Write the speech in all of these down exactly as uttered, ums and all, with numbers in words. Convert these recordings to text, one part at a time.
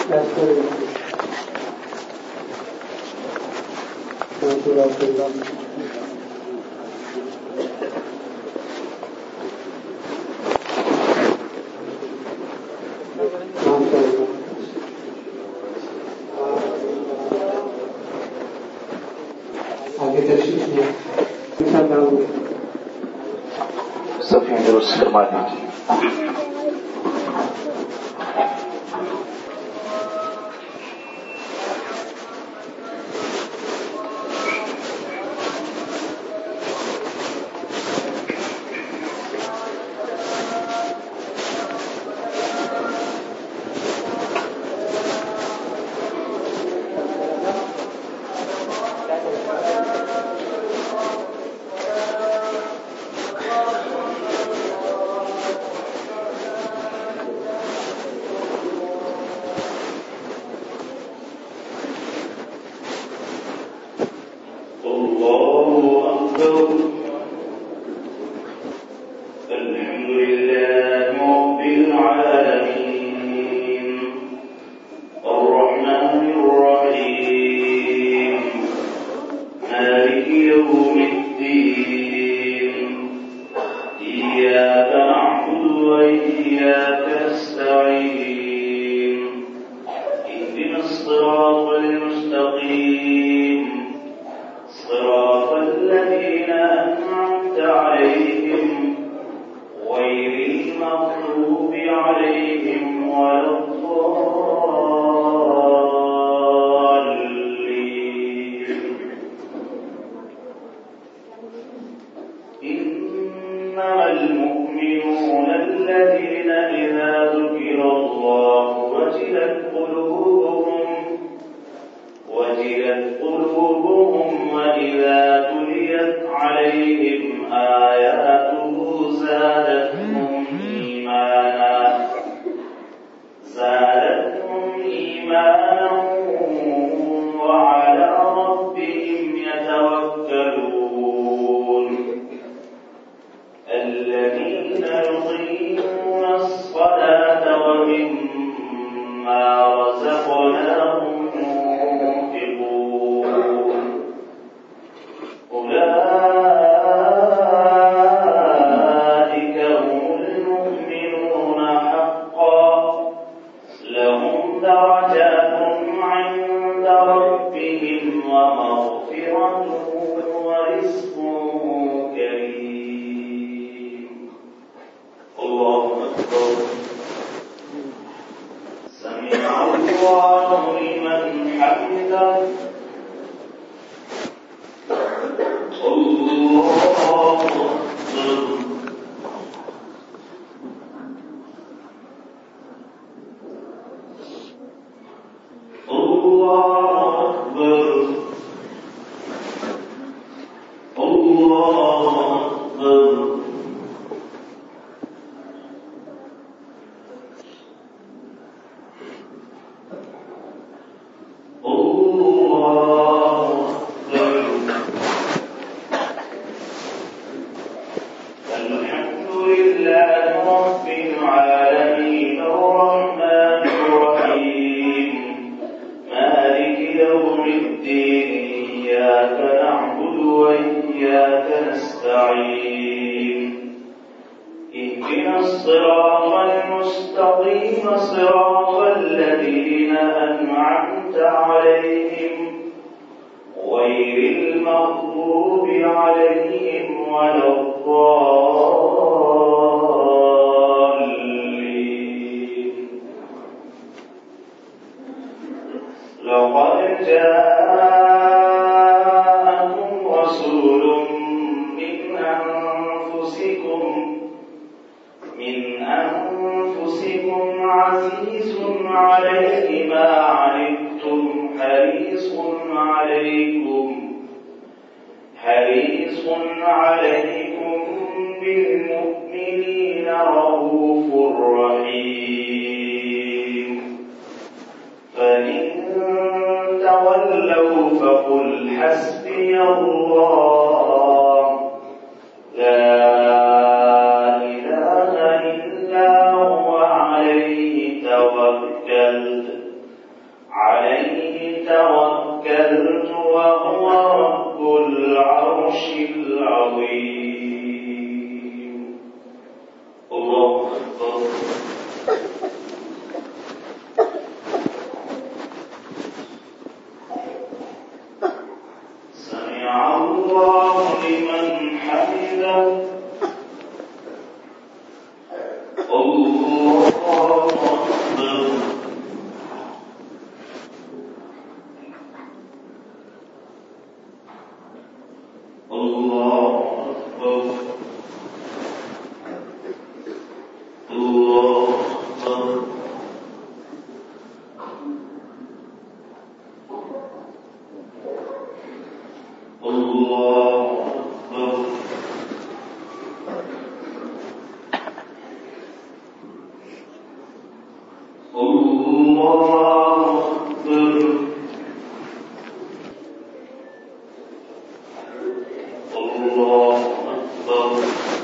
صفحة دروس الماضي. عليه توكلت وهو رب العرش العظيم. الله أكبر. سمع الله لمن حمده. الله أكبر. الله أكبر. الله أكبر. الله أكبر. الله أكبر. الله أكبر.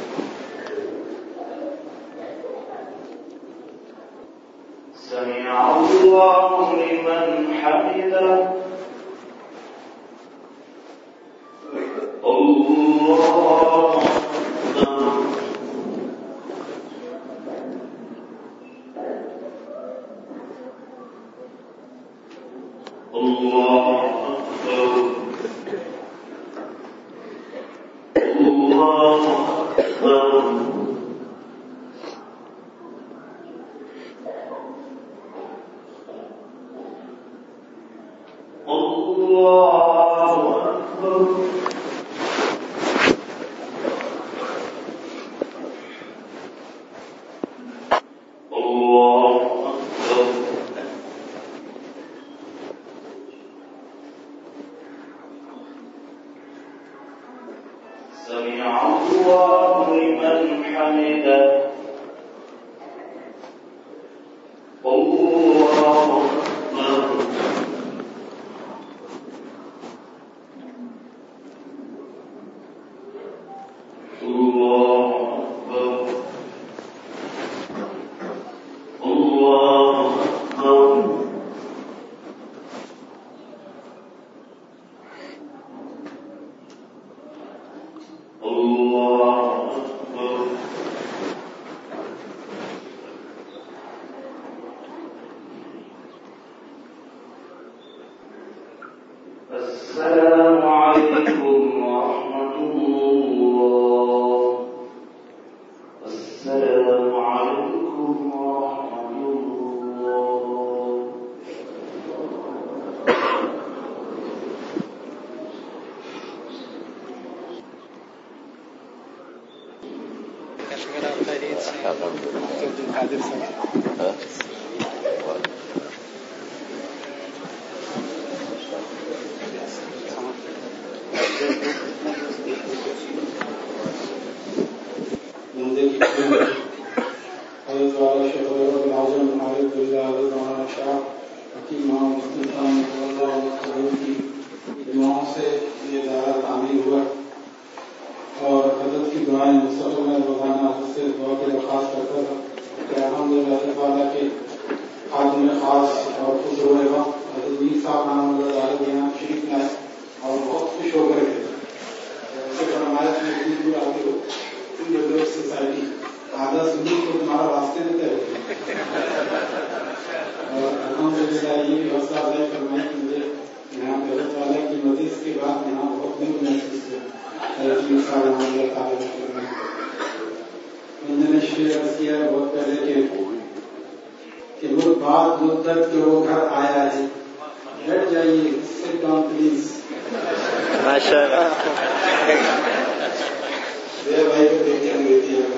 سمع الله لمن حمده. الله أكبر. الله أكبر. الله أكبر. الله أكبر. الله أكبر. سمع الله لمن حمده. الله أكبر. الله أكبر. الله أكبر. الله أكبر. السلام عليكم ورحمة الله. السلام عليكم ورحمة الله. और हजरत की दुआएं मुसल्सल में रोजाना से दुआ की दरख्वास्त करता था कि अल्हम्दुलिल्लाह ताला के खादिम खास और खुश रहेगा हजरत मीर साहब नाम यहाँ शरीफ में और बहुत खुश होकर गए फरमाया कि दूर आते हो सोसाइटी आधा सुनी तो तुम्हारा रास्ते में तय और अल्हम्दुलिल्लाह ये भी हौसला अफजाई फरमाई कि मुझे यहाँ पे हजरत वाला की मजीद के बाद यहाँ बहुत न्यू महसूस हुआ। मैंने शेयर किया बहुत पहले के कि वो बाद मुद्दत के वो घर आया है, बैठ जाइए, सिट डाउन प्लीज। माशाअल्लाह भाई को देख के अंग्रेजी है।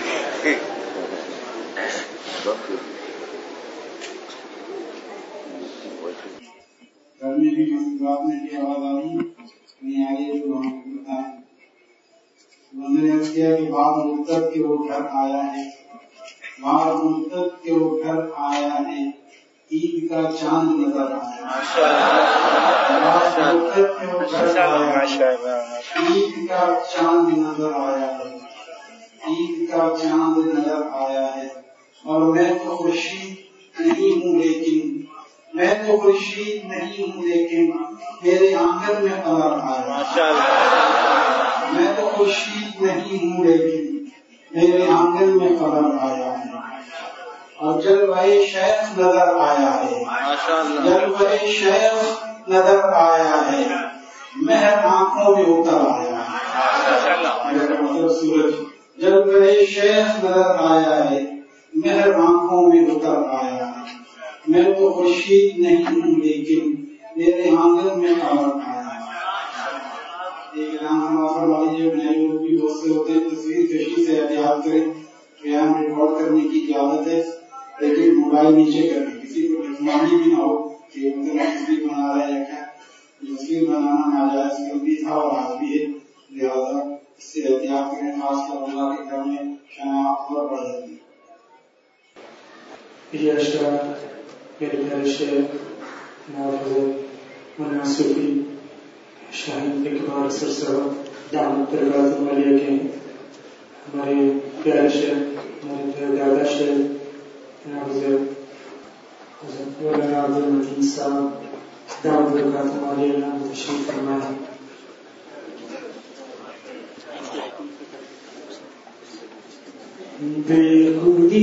घर में भी मसलात में की आवाज आ रही नहीं आ रही है तो हम बताएं। मैंने किया कि बाद मुद्दत के वो घर आया है, बाद मुद्दत के वो घर आया है, ईद का चांद नजर आया। बाद मुद्दत के वो घर आया, ईद का चांद नजर आया है, ईद का चांद नजर आया है। और मैं तो खुशी नहीं हूँ लेकिन میں تو خورشید نہیں ہوں لیکن میرے آنگن میں قمر آیا، میں تو خورشید نہیں ہوں لیکن میرے آنگن میں قمر آیا ہے، اور جلوہ شیخ نظر آیا ہے، جلوہ شیخ نظر آیا ہے، مہر آنکھوں میں اتر آیا ہے، سورج جلوہ شیخ نظر آیا ہے، مہر آنکھوں میں اتر آیا ہے، میں تو خورشید نہیں ہوں لیکن میرے آنگن میں قمر آیا ہے۔ ایک نام ہمارا والی نئے لوگ بھی بہت سے ہوتے ہیں، تصویر کشی سے احتیاط کریں، بیان ریکارڈ کرنے کی اجازت ہے لیکن موبائل نیچے کریں، کسی کو دشمانی بھی نہ ہو کہ مطلب تصویر بنا رہا ہے کیا، تصویر بنانا ناجائز کل بھی تھا اور آج بھی ہے، لہٰذا اس سے احتیاط کریں، خاص طور اللہ کے گھر میں شناخت اور بڑھ جاتی ہے۔ یہ اشعار میرے پیارے شیخ ناظر مولانا صوفی شاہین اقبال سر صاحب دامت برکاتہ عالیہ کے ہمارے پیارے شیخ ہمارے پیارے دادا شیخ ناظر حضرت مولانا عبد المتین صاحب دامت برکاتہ عالیہ نے تشریف فرمایا۔ بے خودی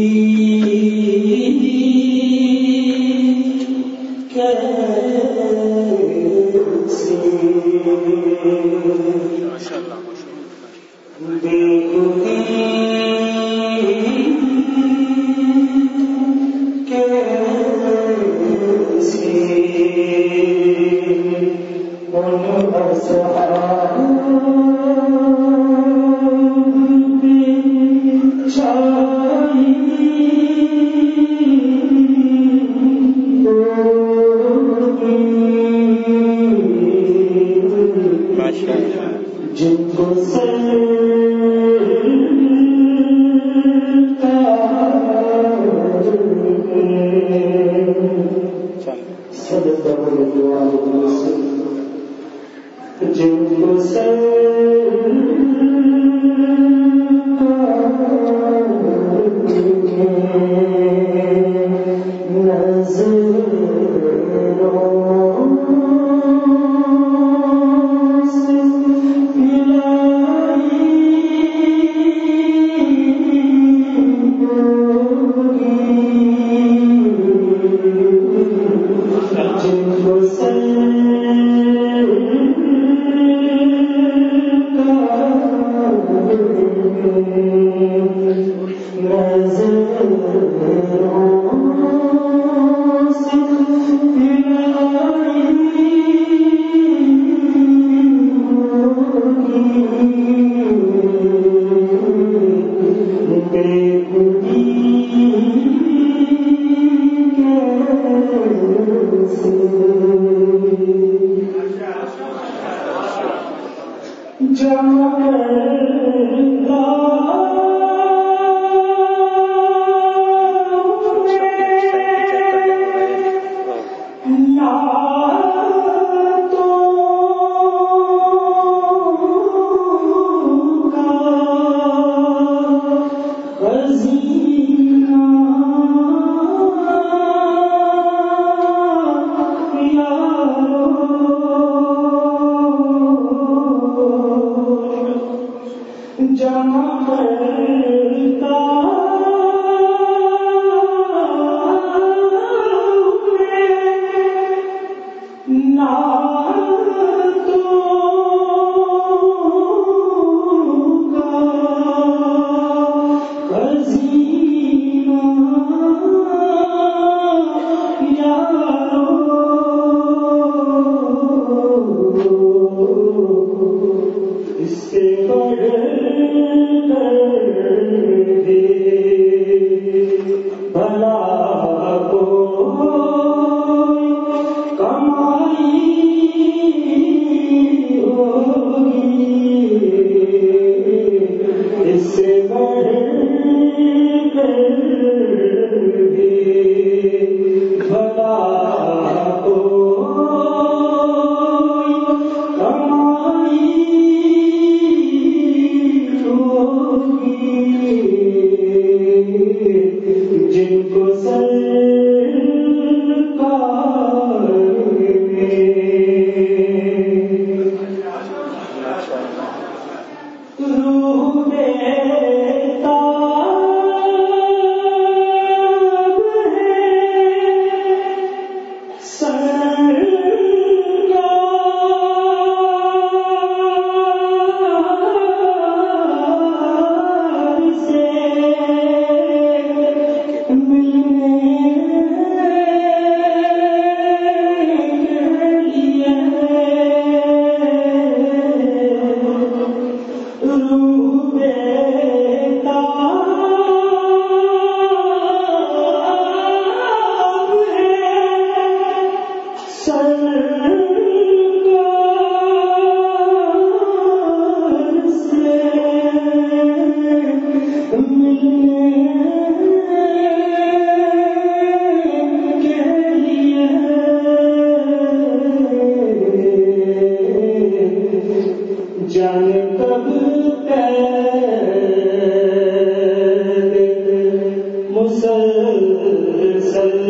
جن کو سر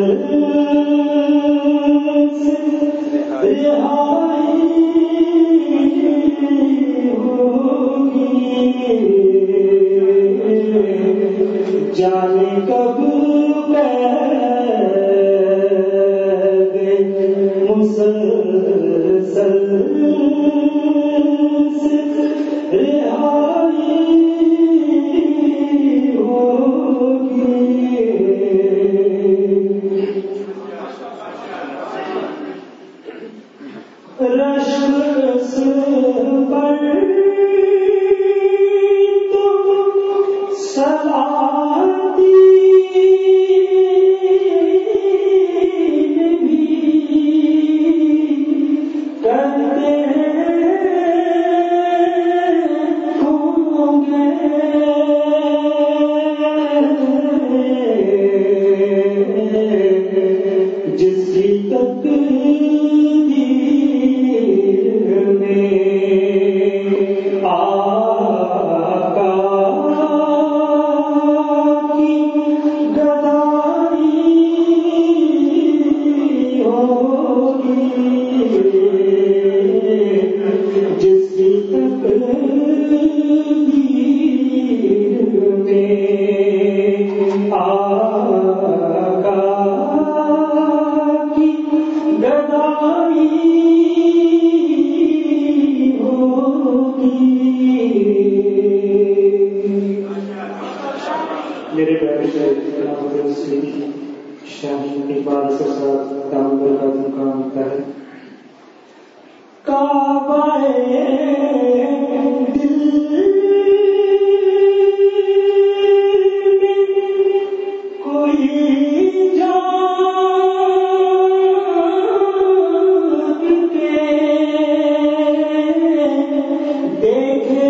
جانے کب مسلسل سے رہائی ہوگی. رشک پر تم سلاتی میرے بیٹے سے شاہین اقبال کے ساتھ دام کا مقام ہوتا ہے. کعبہ دل کوئی جان کے دیکھے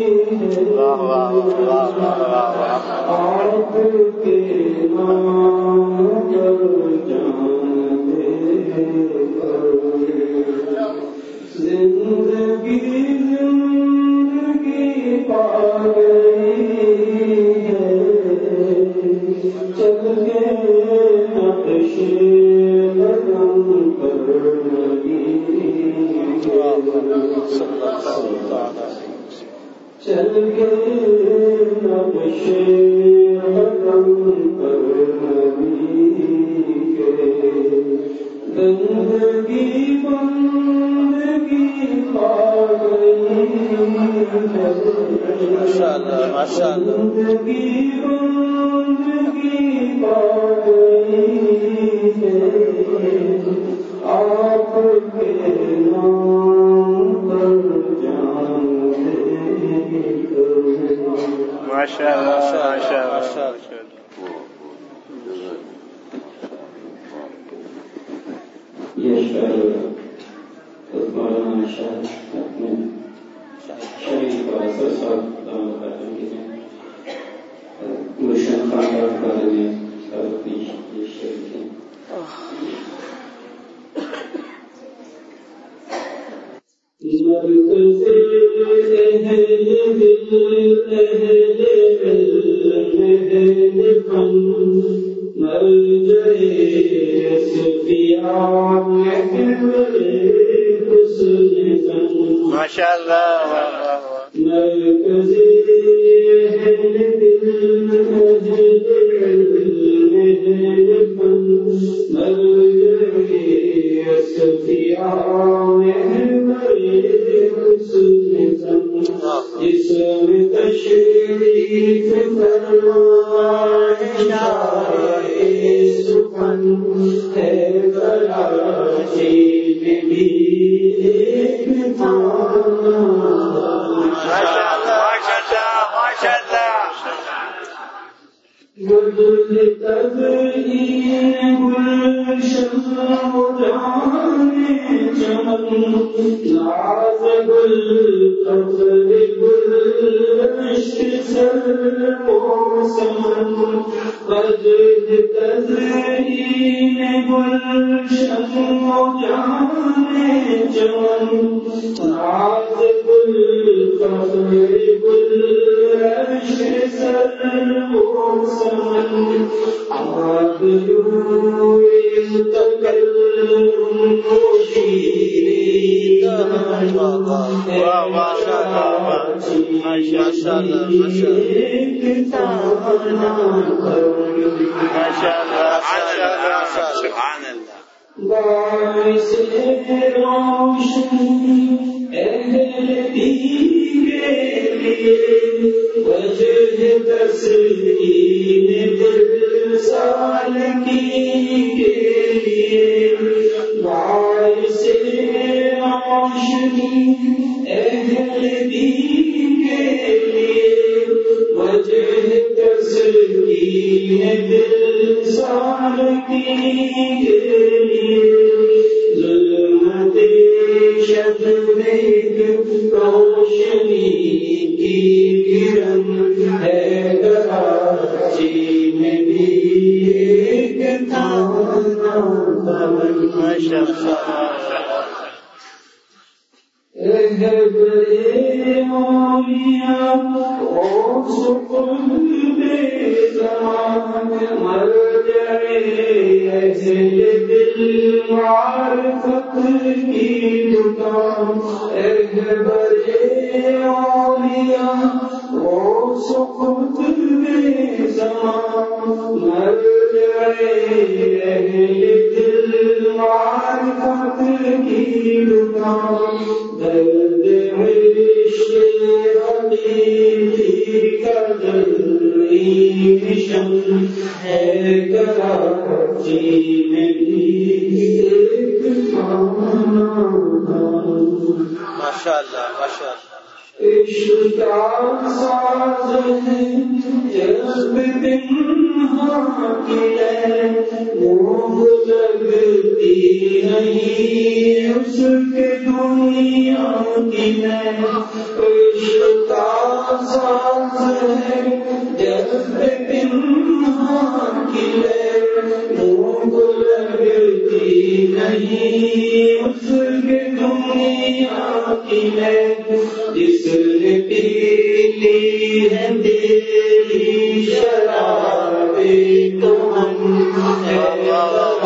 واہ واہ واہ واہ واہ چل کے نقش قدم پر نبی کے بندگی بندگی پا گئی ماشاءاللہ ماشاءاللہ بندگی بندگی پا گئی آپ کے نام پر جان ماشاءاللہ ماشاءاللہ ماشاءاللہ یہ شعر مولانا شاہ اپنے شریف کا اثر صاحب دام کرتے ہیں گلشن خاندان والے نے اپنی یہ شعر کی مرکز اہل دل اہل اہل فن مرجع صفیان ماشاءاللہ مرکز اہل دل اہل فن مرجع صفیان جس میں تشریف فرمائے سخن ہے کراچی میں بھی ایک تھانہ گل تزئین گلشن جانے چمن ناز گل فخر گل عشق سر موسم وجد تزئین گلشن جانے چمن ناز گل فخر گل عشق سر موسم آب یوں تکلم شیرین باعث روشنی اہل دیگر لیے وجہ تسلیم دل سالکی کے لیے باعث روشنی اہل دیگر لیے وجہ تسلیم دل سالکی کے لیے ظلمت شب میں روشنی کی کرن ہے کراچی میں بھی ایک تھانہ رہبر اولیاء غوث قطب زمان مرجع اہل دل معرفت کی دکان رہبر اولیاء غوث قطب زمان مرجع اہل دل معرفت کی دکان درد عشق حقیقی کا جلوی مشن ہے کراچی میں بھی ایک تھانہ ماشاءاللہ ماشاءاللہ عشق کا ساز ہے جذب تنہا کی ہے موہ لگتی نہیں اس کے دنیا کی ہے عشق کا ساز ہے جذب تنہا کی ہے موہ لگتی نہیں اس کے دنیا کی ہے جس نے پی لی ہے تیری شراب تو ہم ہے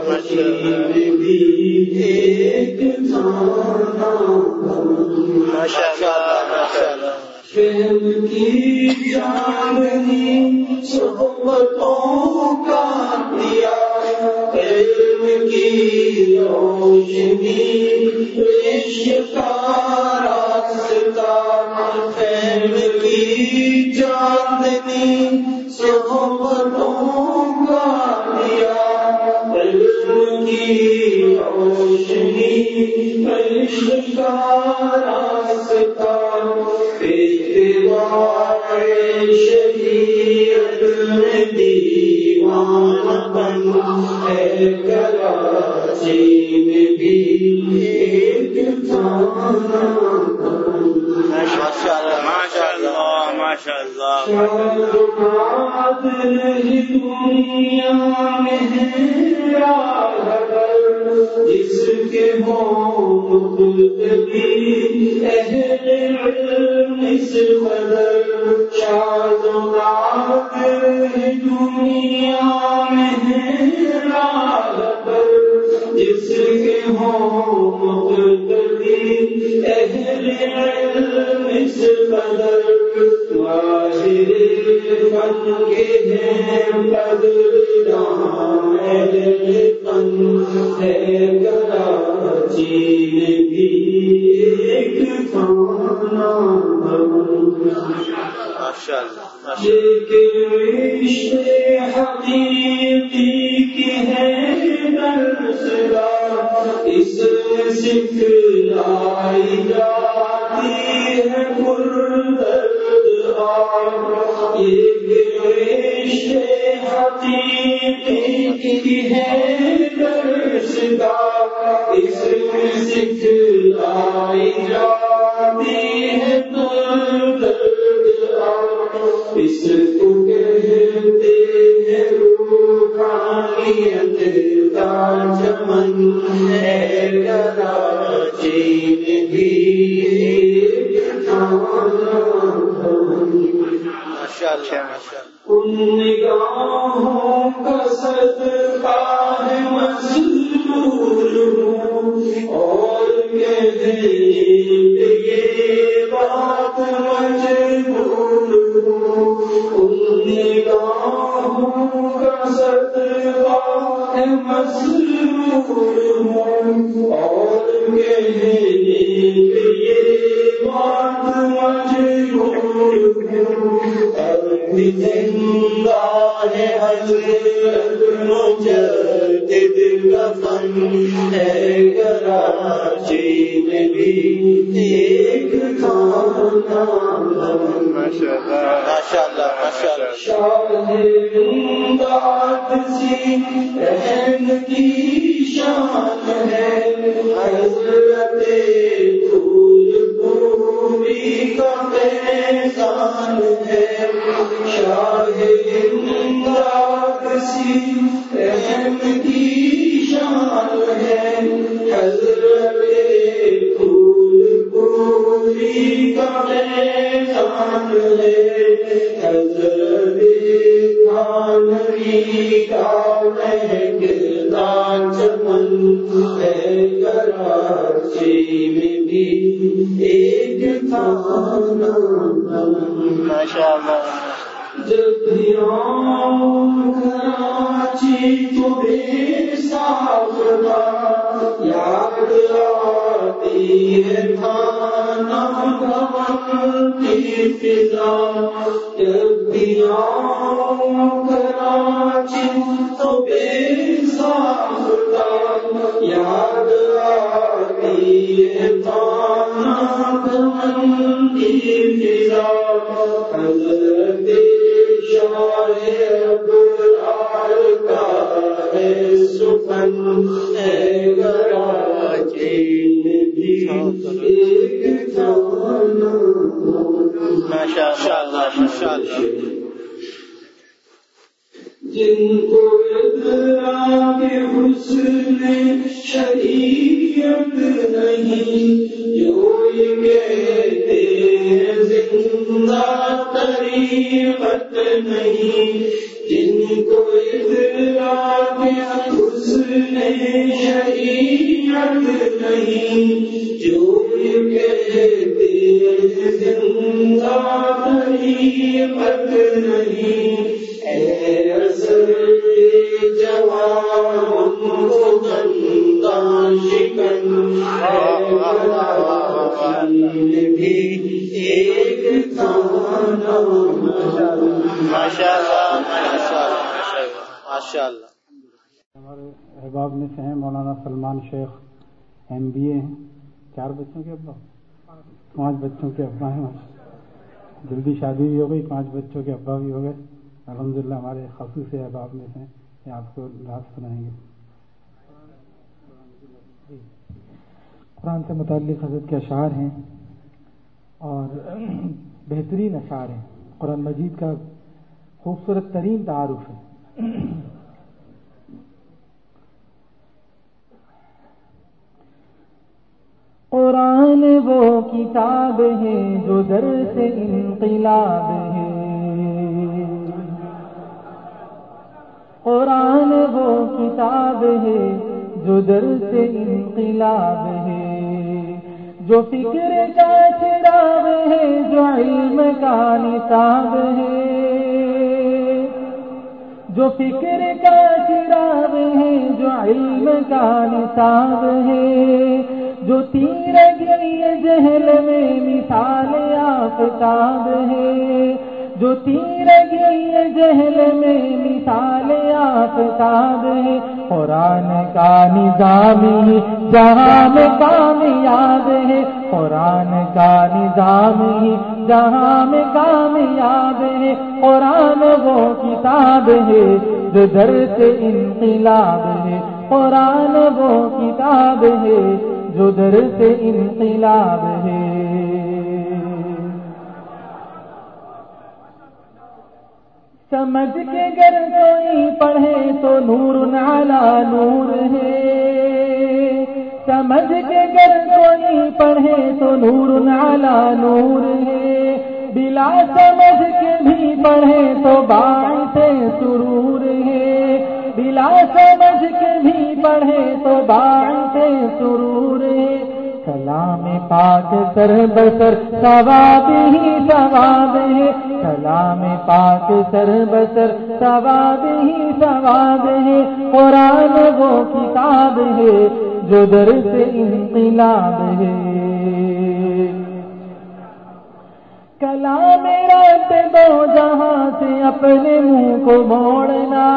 بھی ایک تھانا فہم کی چاندنی صحبتوں کا دیا علم کی روشنی عشق کا راستہ فہم کی چاندنی صحبتوں کا دیا علم کی روشنی عشق کا راستہ شریعت میں دیوان بن ہے کراچی میں بھی ایک تھانا ماشاء اللہ ماشاء اللہ ماشاء اللہ دنیا میں ہے جس کے مقتدی اہل علم اس قدر شاد و ناد دنیا میں ہے راہبر جس کے مقتدی اہل علم اس قدر ماہر فن کے ہیں قدردان اہل فن ہے کراچی میں بھی ایک تھانا لیکن رشتے حقیقی کی ہے درسگاہ اس میں سکھلائی جاتی ہے پردردگاہ لیکن رشتے حقیقی کی ہے درسگاہ اس میں سکھلائی جاتی ہے اس کو کہتے ہیں روحانیت کا چمن ہے کراچی میں بھی ایک تھانا ان نگاہوں کا صدقہ ہے مظلوم اور کہتے یہ بات مجبور ان نگاہوں کا صدقہ ہے مظلوم اور کہتے یہ بات مجبور زندہ ہے حضرت مجدد کا فن ہے کراچی میں بھی ایک تھانا ماشاء اللہ ماشاء اللہ شاہ امداد سی رحم کی شان ہے حضرت پھول پوری کا فیضان ہے شاہ امداد سی رحم کی شان ہے حضرت پھول پوری کا فیضان ہے حضرت خانوی کا مہکتا چمن ہے کراچی میں بھی ایک تھانا ماشاء اللہ جب بھی آؤں کراچی تو بے ساختہ یاد آتی ہے تھانہ بھون کی فضا جب بھی آؤں کراچی تو بے ساختہ یاد آتی ہے تھانہ بھون کی فضا حضرت شاہ ابرار کا ہے سخن ہے کراچی میں بھی ایک تھانا ماشاء اللہ ماشاء اللہ جن کو ادراک حسن شریعت نہیں جو یہ کہتے ہیں زندہ طریقت نہیں جن کو ادراک حسن شریعت نہیں جو کہتے زندہ طریقت نہیں اے اصل جوان دندان شکن بھی ایک تھانا ماشاء اللہ ماشاء اللہ. ہمارے احباب میں سے ہیں مولانا سلمان شیخ ایم بی اے ہیں, چار بچوں کے ابا, پانچ بچوں کے ابا ہیں, جلدی شادی بھی ہو گئی, پانچ بچوں کے ابا بھی ہو گئے. الحمدللہ ہمارے خصوص احباب میں سے ہیں, آپ کو نعت سنائیں گے. قرآن سے متعلق حضرت کے اشعار ہیں اور بہترین اشعار ہیں. قرآن مجید کا خوبصورت ترین تعارف ہے. قرآن وہ کتاب ہے جو در سے انقلاب ہے. قرآن وہ کتاب ہے جو در سے انقلاب ہے. جو فکر کا چراغ ہے, جو علم کا نصاب ہے. جو فکر کا چراغ ہے, جو علم کا نصاب ہے. جو تیرگی جہل میں مثال آفتاب ہے. جو تیرگی جہل میں مثال آفتاب ہے. قرآن کا نظام ہی جہاں میں کامیاب ہے. قرآن کا نظام ہی جہاں میں کامیاب ہے. قرآن وہ کتاب ہے جو در سے انقلاب ہے. قرآن وہ کتاب ہے جو در سے انقلاب ہے. سمجھ کے گر کوئی پڑھے تو نور علی نور ہے. سمجھ کے گر کوئی پڑھے تو نور علی نور ہے. بلا سمجھ کے بھی پڑھے تو باعث سرور ہے. بلا سمجھ کے بھی پڑھے تو باعث سرور ہے. کلام پاک سر بسر ثواب ہی ثواب ہے. کلام پاک سر بسر ثواب ہی ثواب ہے. قرآن وہ کتاب ہے جو در سے انقلاب ہے. کلام رب دو جہاں سے اپنے منہ کو موڑنا.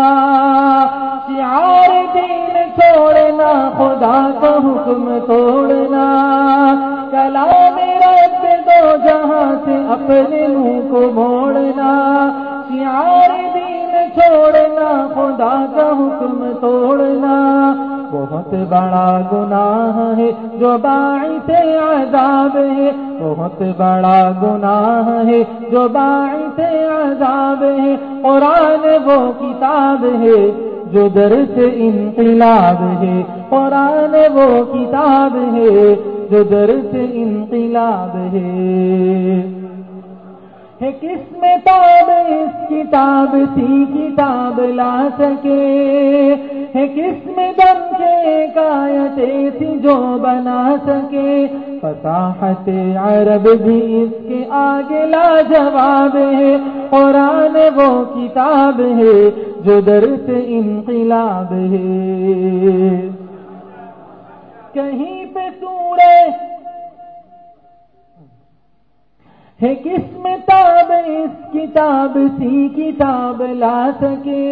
شعار دین چھوڑنا, خدا کا حکم توڑنا. کلام رب دو جہاں سے اپنے منہ کو موڑنا. شعار دین چھوڑنا, خدا کا حکم توڑنا. بہت بڑا گناہ ہے جو باعث عذاب ہے. بہت بڑا گناہ ہے جو باعث عذاب ہے. قرآن وہ کتاب ہے جو در سے انقلاب ہے. قرآن وہ کتاب ہے جو در سے انقلاب ہے. ہے کس میں تاب اس کتاب سی کتاب لا سکے. ہے کس میں دم کے آیت ایسی جو بنا سکے. فصاحت عرب بھی اس کے آگے لا جواب ہے. قرآن وہ کتاب ہے جو در سے انقلاب ہے. کہیں پہ سورہ ہے کس میں تاب اس کتاب سی کتاب لا سکے.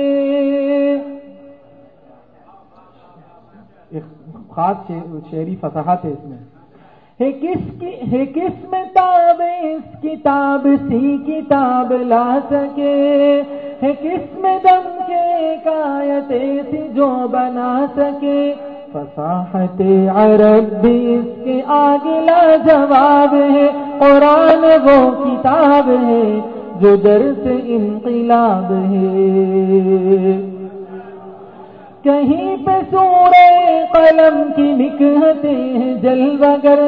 ایک خاص شعری فصاحت ہے اس میں. ہے کس کی ہے کس میں تاب اس کتاب سی کتاب لا سکے. ہے کس میں دم کے آیت ایسی جو بنا سکے. فصاحت عرب بھی اس کے آگے لا جواب ہے. قرآن وہ کتاب ہے جو در سے انقلاب ہے. کہیں پہ سورہ قلم کی نکہتیں ہیں جلوگر.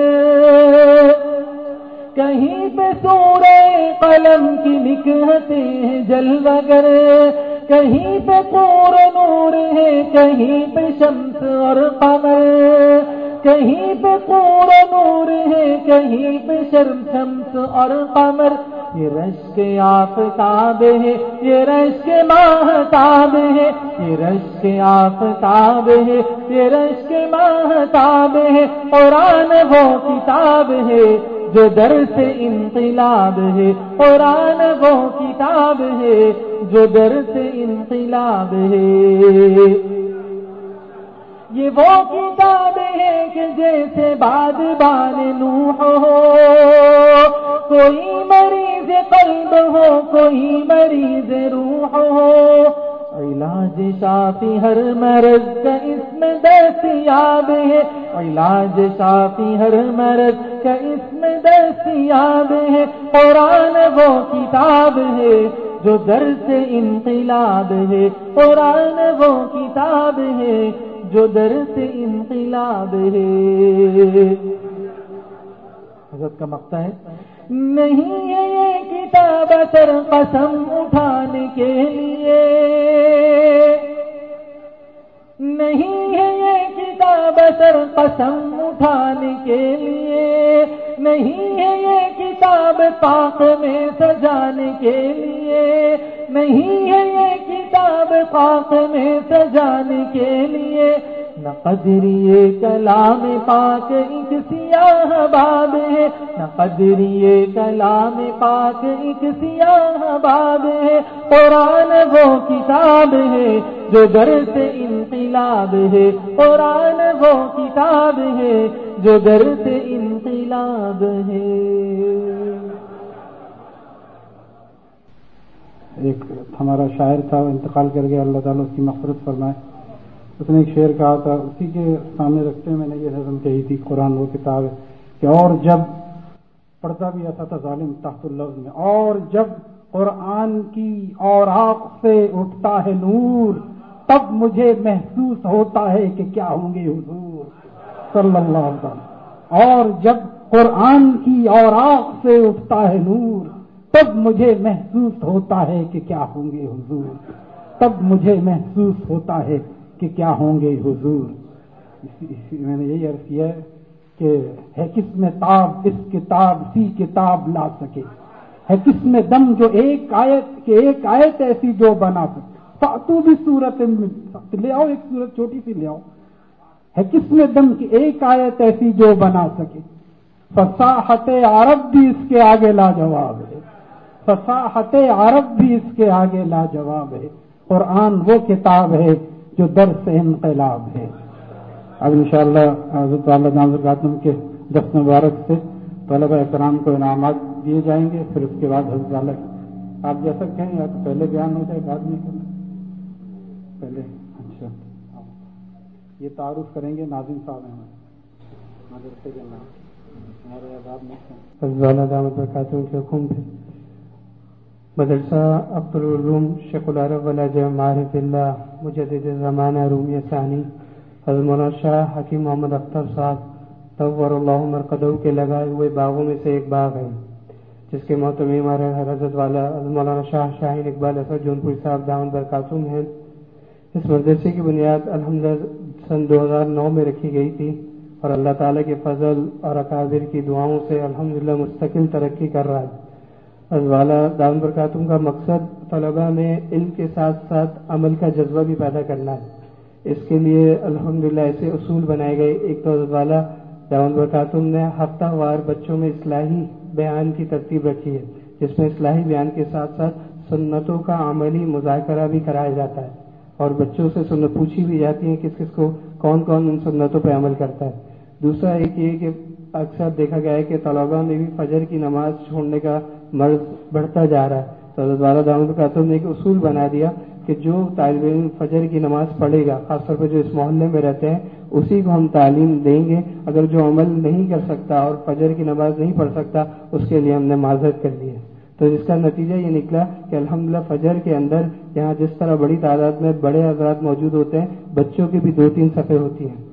کہیں پہ سورہ قلم کی نکہتیں ہیں جلوگر. کہیں پہ پور نور ہے کہیں پہ شمس اور قمر، کہیں پہ پور نور ہے کہیں پہ شمس اور قمر، یہ رشک آفتاب ہے یہ رشک ماہتاب ہے، یہ رشک آفتاب ہے یہ رشک ماہتاب ہے، قرآن وہ کتاب ہے جو در سے انقلاب ہے، قرآن وہ کتاب ہے جو در سے انقلاب ہے، یہ وہ کتاب ہے کہ جیسے بادبان نوح ہو، کوئی مریض قلب ہو کوئی مریض روح ہو، علاج شافی ہر مرض کا اس میں دستیاب ہے، علاج شافی ہر مرض کا اس میں دستیاب ہے، قرآن وہ کتاب ہے جو در سے انقلاب ہے، قرآن وہ کتاب ہے جو در سے انقلاب ہے۔ حضرت کا مقطع ہے، نہیں ہے یہ کتاب اثر قسم اٹھانے کے لیے، نہیں ہے یہ کتاب اثر قسم اٹھانے کے لیے، نہیں ہے یہ کتاب پاک میں سجانے کے لیے، نہیں ہے یہ کتاب پاک میں سجانے کے لیے، نہ قدری کلام پاک ایک سیاہ باب ہے، نہ قدری کلام پاک ایک سیاہ باب ہے، قرآن وہ کتاب ہے جو در سے انقلاب ہے، قرآن وہ کتاب ہے جو در سے انقلاب ہے۔ ایک ہمارا شاعر تھا، وہ انتقال کر گیا، اللہ تعالیٰ اس کی مغفرت فرمائے۔ اس نے ایک شعر کہا تھا، اسی کے سامنے رکھتے ہوئے میں نے یہ نظم کہی تھی، قرآن وہ کتاب ہے کہ اور جب پڑھتا بھی ایسا تھا ظالم تحت اللفظ میں، اور جب قرآن کی اوراق سے اٹھتا ہے نور، تب مجھے محسوس ہوتا ہے کہ کیا ہوں گے حضور صلی اللہ علیہ وسلم، اور جب قرآن کی اوراق سے اٹھتا ہے نور، تب مجھے محسوس ہوتا ہے کہ کیا ہوں گے حضور، تب مجھے محسوس ہوتا ہے کہ کیا ہوں گے حضور۔ میں نے یہی عرض کیا ہے کہ ہے کس میں تاب اس کتاب سی کتاب لا سکے، ہے کس میں دم جو ایک آیت کہ ایک آیت ایسی جو بنا سکے، فاتو بھی صورت لے آؤ، ایک صورت چھوٹی سی لے آؤ، ہے کس میں دم کی ایک آیت ایسی جو بنا سکے، فصاحت عرب بھی اس کے آگے لاجواب ہے، فصاحت عرب بھی اس کے آگے لاجواب ہے، قرآن وہ کتاب ہے جو در سے انقلاب ہے۔ اب انشاءاللہ حضرت والا جان خاتم کے دست مبارک سے طلبہ اکرام کو انعامات دیے جائیں گے، پھر اس کے بعد حضرت والا آپ جیسا کہیں یا تو پہلے بیان ہو جائے بعد میں کرنا پہلے۔ اچھا یہ تعارف کریں گے، ناظم صاحب ہیں مدرسے کے نام ہمارے آباد میں حضرت والا دامت برکاتہ کے حکم تھے۔ مدرسہ عبدالعلوم شیخ العرب ولاجہ معارف اللہ مجدد زمانہ رومی ثانی حضرت مولانا شاہ حکیم محمد اختر صاحب طور اللہ مرقدہ کے لگائے ہوئے باغوں میں سے ایک باغ ہے، جس کے محتمی ہمارے حضرت والا حضرت مولانا شاہ شاہین اقبال اسد جونپوری صاحب دامت برکاتہم ہیں۔ اس مدرسے کی بنیاد الحمدللہ سن دو ہزار نو میں رکھی گئی تھی اور اللہ تعالیٰ کے فضل اور اکابر کی دعاؤں سے الحمدللہ مستقل ترقی کر رہا ہے۔ والا دامن برکاتہم کا مقصد طلباء میں علم کے ساتھ ساتھ عمل کا جذبہ بھی پیدا کرنا ہے۔ اس کے لیے الحمدللہ ایسے اصول بنائے گئے۔ ایک تو والا دامن برکاتہم نے ہفتہ وار بچوں میں اصلاحی بیان کی ترتیب رکھی ہے، جس میں اصلاحی بیان کے ساتھ ساتھ سنتوں کا عملی مذاکرہ بھی کرایا جاتا ہے اور بچوں سے سنت پوچھی بھی جاتی ہے کس کس کو کون کون ان سنتوں پہ عمل کرتا ہے۔ دوسرا ایک یہ کہ اکثر دیکھا گیا ہے کہ طلباء میں بھی فجر کی نماز چھوڑنے کا مرض بڑھتا جا رہا ہے، تو حضرت والا دامت برکاتہم نے ایک اصول بنا دیا کہ جو طالب علم فجر کی نماز پڑھے گا، خاص طور پہ جو اس محلے میں رہتے ہیں، اسی کو ہم تعلیم دیں گے۔ اگر جو عمل نہیں کر سکتا اور فجر کی نماز نہیں پڑھ سکتا، اس کے لیے ہم نے معذرت کر لی ہے۔ تو اس کا نتیجہ یہ نکلا کہ الحمدللہ فجر کے اندر یہاں جس طرح بڑی تعداد میں بڑے حضرات موجود ہوتے ہیں، بچوں کی بھی دو تین صفیں ہوتی ہیں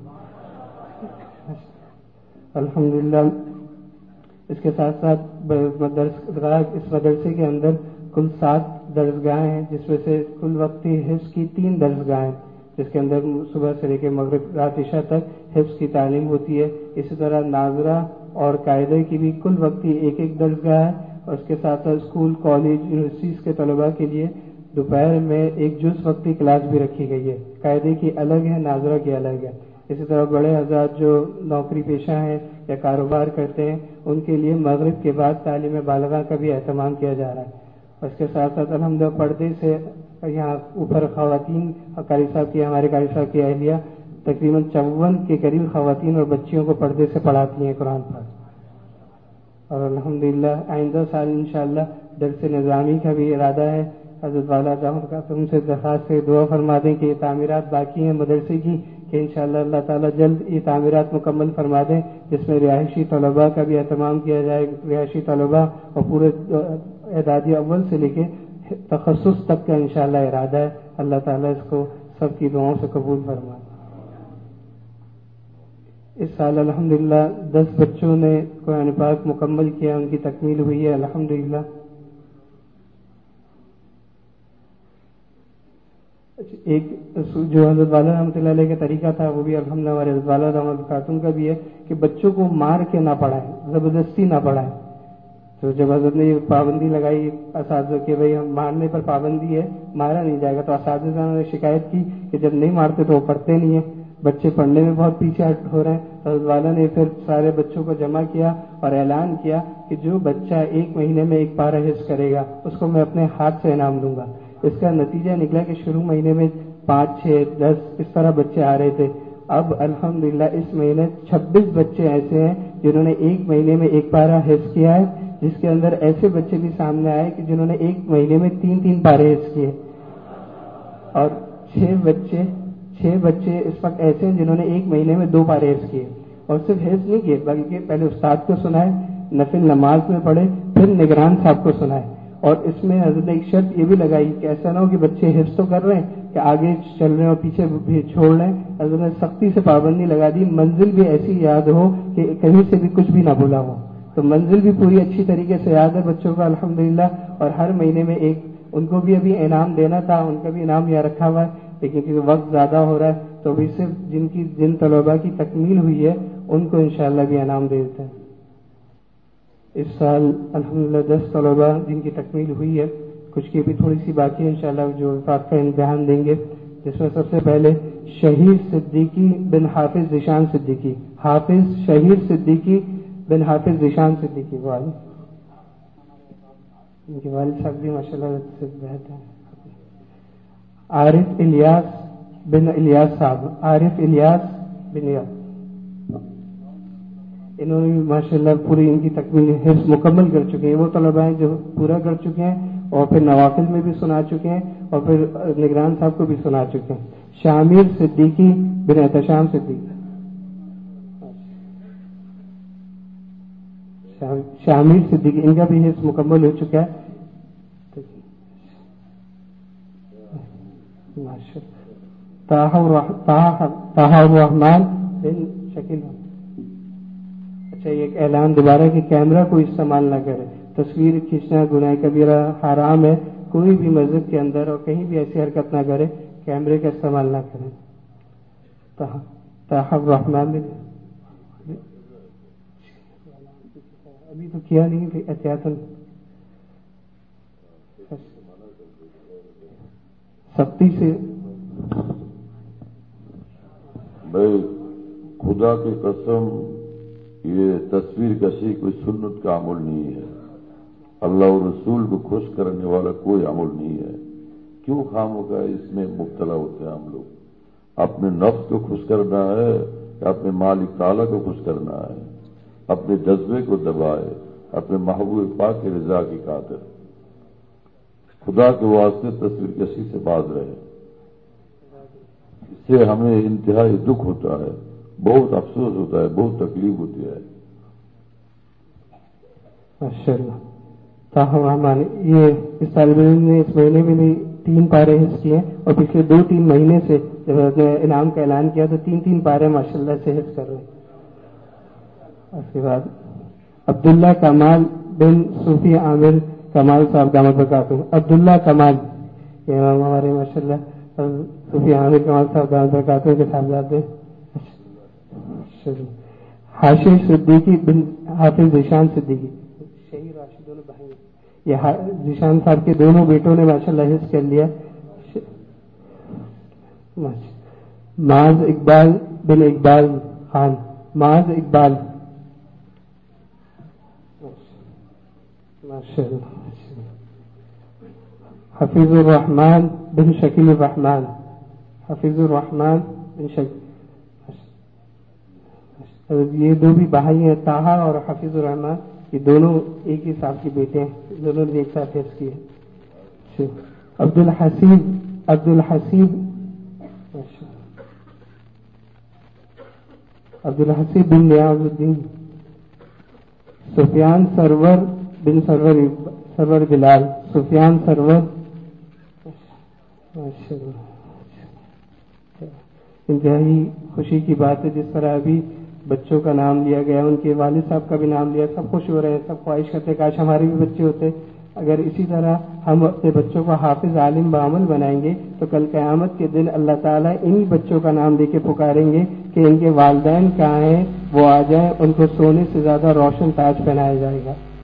الحمدللہ۔ اس کے ساتھ ساتھ اس مدرسے کے اندر کل سات درسگاہیں ہیں، جس میں سے کل وقتی حفظ کی تین درسگاہیں، جس کے اندر صبح سے لے کے مغرب رات عشاء تک حفظ کی تعلیم ہوتی ہے. اسی طرح ناظرہ اور قاعدے کی بھی کل وقتی ایک ایک درسگاہ ہے، اور اس کے ساتھ ساتھ اسکول، کالج، یونیورسٹیز کے طلباء کے لیے دوپہر میں ایک جز وقتی کلاس بھی رکھی گئی ہے. قاعدے کی الگ ہے، ناظرہ کی الگ ہے. اسی طرح بڑے حضرات جو نوکری پیشہ ہیں یا کاروبار کرتے ہیں، ان کے لیے مغرب کے بعد تعلیم بالغہ کا بھی اہتمام کیا جا رہا ہے. اور اس کے ساتھ ساتھ الحمدللہ پردے سے یہاں اوپر خواتین قاری صاحب کی ہمارے قاری صاحب کی اہلیہ تقریباً چون کے قریب خواتین اور بچیوں کو پردے سے پڑھاتی ہیں قرآن پاک. اور الحمدللہ آئندہ سال انشاءاللہ درس نظامی کا بھی ارادہ ہے. حضرت والا دعوت کا تم سے درخواست سے دعا فرما دیں کہ یہ تعمیرات باقی ہیں مدرسے کی، کہ انشاءاللہ اللہ تعالیٰ جلد یہ تعمیرات مکمل فرما دیں، جس میں رہائشی طلباء کا بھی اہتمام کیا جائے. رہائشی طلباء اور پورے اعدادی اول سے لے کے تخصص تک کا انشاءاللہ ارادہ ہے. اللہ تعالیٰ اس کو سب کی دعاؤں سے قبول فرمائے. اس سال الحمدللہ دس بچوں نے قرآن پاک مکمل کیا، ان کی تکمیل ہوئی ہے الحمدللہ. ایک جو حضرت والا رحمۃ اللہ علیہ کا طریقہ تھا وہ بھی الحمدللہ ہمارے حضرت والا رحمۃ خاتون کا بھی ہے کہ بچوں کو مار کے نہ پڑھائیں، زبردستی نہ پڑھائیں. تو جب حضرت نے یہ پابندی لگائی اساتذہ کہ بھائی ہم مارنے پر پابندی ہے، مارا نہیں جائے گا، تو اساتذہ نے شکایت کی کہ جب نہیں مارتے تو وہ پڑھتے نہیں ہیں، بچے پڑھنے میں بہت پیچھے ہو رہے ہیں. حضرت والا نے پھر سارے بچوں کو جمع کیا اور اعلان کیا کہ جو بچہ ایک مہینے میں ایک پارہ حفظ کرے گا اس کو میں اپنے ہاتھ سے انعام دوں گا. اس کا نتیجہ نکلا کہ شروع مہینے میں پانچ چھ دس اس طرح بچے آ رہے تھے. اب الحمدللہ اس مہینے چھبیس بچے ایسے ہیں جنہوں نے ایک مہینے میں ایک پارہ حفظ کیا ہے، جس کے اندر ایسے بچے بھی سامنے آئے کہ جنہوں نے ایک مہینے میں تین تین پارے حفظ کیے. اور چھ بچے چھ بچے اس وقت ایسے ہیں جنہوں نے ایک مہینے میں دو پارے حفظ کیے. اور صرف حفظ نہیں کیے بلکہ پہلے استاد کو سنائے، نفل نماز میں پڑھے، پھر نگران صاحب کو سنائے. اور اس میں حضرت نے ایک شرط یہ بھی لگائی کہ ایسا نہ ہو کہ بچے حفظ تو کر رہے ہیں کہ آگے چل رہے ہیں اور پیچھے بھی چھوڑ رہے ہیں. حضرت نے سختی سے پابندی لگا دی منزل بھی ایسی یاد ہو کہ کہیں سے بھی کچھ بھی نہ بھولا ہو. تو منزل بھی پوری اچھی طریقے سے یاد ہے بچوں کو الحمدللہ. اور ہر مہینے میں ایک ان کو بھی ابھی انعام دینا تھا، ان کا بھی انعام یہاں رکھا ہوا ہے، لیکن کیونکہ وقت زیادہ ہو رہا ہے تو ابھی صرف جن کی جن طلباء کی تکمیل ہوئی ہے ان کو انشاءاللہ بھی انعام دے دیتے ہیں. اس سال الحمدللہ دس طلباء جن کی تکمیل ہوئی ہے، کچھ کی بھی تھوڑی سی باقی ہے انشاءاللہ جو وفات کا امتحان دیں گے، جس میں سب سے پہلے شہید صدیقی بن حافظ ذیشان صدیقی، حافظ شہید صدیقی بن حافظ ذیشان صدیقی والد، ان کے والد صاحب بھی ماشاءاللہ سے بہت ہیں. عارف الیاس بن الیاس صاحب، عارف الیاس بن الیاس، انہوں نے بھی ماشاءاللہ پوری ان کی تکمیل حفظ مکمل کر چکے ہیں. وہ طلباء ہیں جو پورا کر چکے ہیں اور پھر نوافل میں بھی سنا چکے ہیں اور پھر نگران صاحب کو بھی سنا چکے ہیں. شامر صدیقی بن احتشام صدیقی، شامر صدیقی ان کا بھی حفظ مکمل ہو چکا ہے. طاہر الرحمان بن شکیل. اچھا ایک اعلان دوبارہ کہ کیمرہ کو استعمال نہ کرے، تصویر کھینچنا گناہ کبیرہ حرام ہے. کوئی بھی مسجد کے اندر اور کہیں بھی ایسی حرکت نہ کرے، کیمرے کا استعمال نہ کریں. طاہر الرحمان بن ابھی تو کیا نہیں کہ احتیاطاً سختی سے. بھائی خدا کی قسم یہ تصویر کشی کوئی سنت کا عمل نہیں ہے. اللہ اور رسول کو خوش کرنے والا کوئی عمل نہیں ہے. کیوں خامخواہ اس میں مبتلا ہوتے ہیں ہم لوگ؟ اپنے نفس کو خوش کرنا ہے یا اپنے مالک تعالیٰ کو خوش کرنا ہے؟ اپنے جذبے کو دبائے، اپنے محبوب پاک کی رضا کی خاطر خدا کے واسطے تصویر کشی سے باز رہے. اس سے ہمیں انتہائی دکھ ہوتا ہے، بہت افسوس ہوتا ہے، بہت تکلیف ہوتی ہے. ماشاءاللہ. طاہر الرحمان یہ اس طالب علم نے اس مہینے میں بھی تین پارے حفظ کیے اور پچھلے دو تین مہینے سے جب نے انعام کا اعلان کیا تو تین تین پارے ماشاءاللہ سے حفظ کر رہے ہیں. اس کے بعد عبداللہ کمال بن صوفی عامر کمال صاحب دامت برکاتہ، عبداللہ کمال، یہ امام ہمارے ماشاء اللہ صوفی حامد کمال صاحب دامت برکاتہ کے صاحبزادے. حاشر صدیقی بن حافظ ذیشان صدیقی، شہید راشد دونوں بھائی، یہ ذیشان صاحب کے دونوں بیٹوں نے ماشاء اللہ حفظ کر لیا. معاذ اقبال بن اقبال خان، معاذ اقبال ماشاء اللہ. حفیظ الرحمن بن شکیل الرحمن، حفیظ الرحمن بن شکیل، یہ دو بھی بھائی ہیں، طاہا اور حفیظ الرحمن، یہ دونوں ایک ہی صاحب کے بیٹے ہیں، دونوں نے ایک ساتھ حفظ کیے. عبد الحسیب، عبد الحسیب عبد الحسیب بن نیاز الدین، سفیان سرور بن سرور سرور بلال، سفیان سرور. انتہائی خوشی کی بات ہے جس طرح ابھی بچوں کا نام لیا گیا، ان کے والد صاحب کا بھی نام لیا، سب خوش ہو رہے ہیں، سب خواہش کرتے کاش ہمارے بھی بچے ہوتے. اگر اسی طرح ہم اپنے بچوں کو حافظ عالم بعمل بنائیں گے تو کل قیامت کے دن اللہ تعالیٰ انہی بچوں کا نام لے کے پکاریں گے کہ ان کے والدین کہاں ہیں، وہ آ جائیں، ان کو سونے سے زیادہ روشن تاج پہنایا جائے گا.